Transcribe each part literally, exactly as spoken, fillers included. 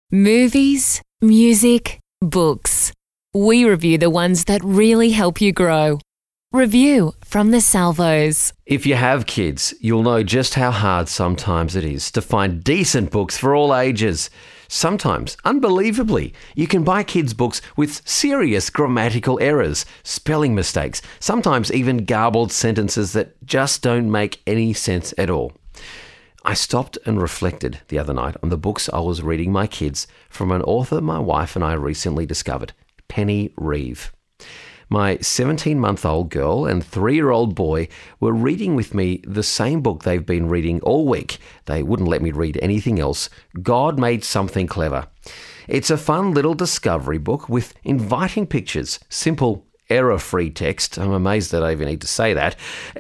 Movies, music, books. We review the ones that really help you grow. Review from the Salvos. If you have kids, you'll know just how hard sometimes it is to find decent books for all ages. Sometimes, unbelievably, you can buy kids' books with serious grammatical errors, spelling mistakes, sometimes even garbled sentences that just don't make any sense at all. I stopped and reflected the other night on the books I was reading my kids from an author my wife and I recently discovered, Penny Reeve. My seventeen-month-old girl and three-year-old boy were reading with me the same book they've been reading all week. They wouldn't let me read anything else. God Made Something Clever. It's a fun little discovery book with inviting pictures, simple, error-free text. I'm amazed that I even need to say that,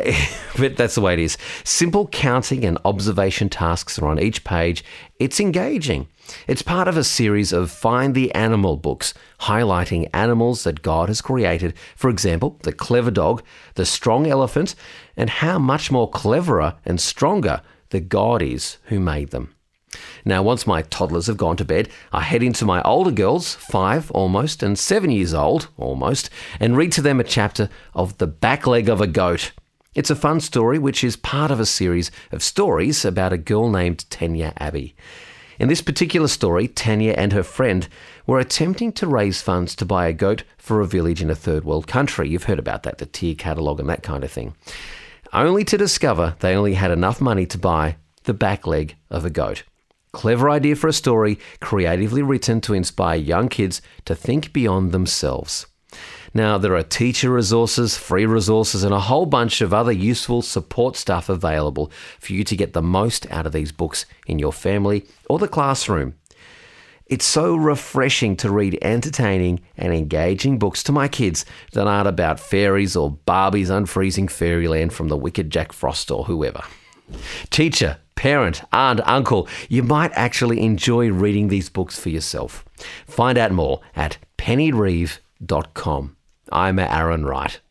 but that's the way it is. Simple counting and observation tasks are on each page. It's engaging. It's part of a series of Find the Animal books, highlighting animals that God has created. For example, the clever dog, the strong elephant, and how much more cleverer and stronger the God is who made them. Now, once my toddlers have gone to bed, I head into my older girls, five almost, and seven years old, almost, and read to them a chapter of The Back Leg of a Goat. It's a fun story which is part of a series of stories about a girl named Tanya Abbey. In this particular story, Tanya and her friend were attempting to raise funds to buy a goat for a village in a third world country. You've heard about that, the tier catalogue and that kind of thing. Only to discover they only had enough money to buy the back leg of a goat. Clever idea for a story, creatively written to inspire young kids to think beyond themselves. Now, there are teacher resources, free resources, and a whole bunch of other useful support stuff available for you to get the most out of these books in your family or the classroom. It's so refreshing to read entertaining and engaging books to my kids that aren't about fairies or Barbie's unfreezing fairyland from the wicked Jack Frost or whoever. Teacher, parent, aunt, uncle, you might actually enjoy reading these books for yourself. Find out more at penny reeve dot com. I'm Aaron Wright.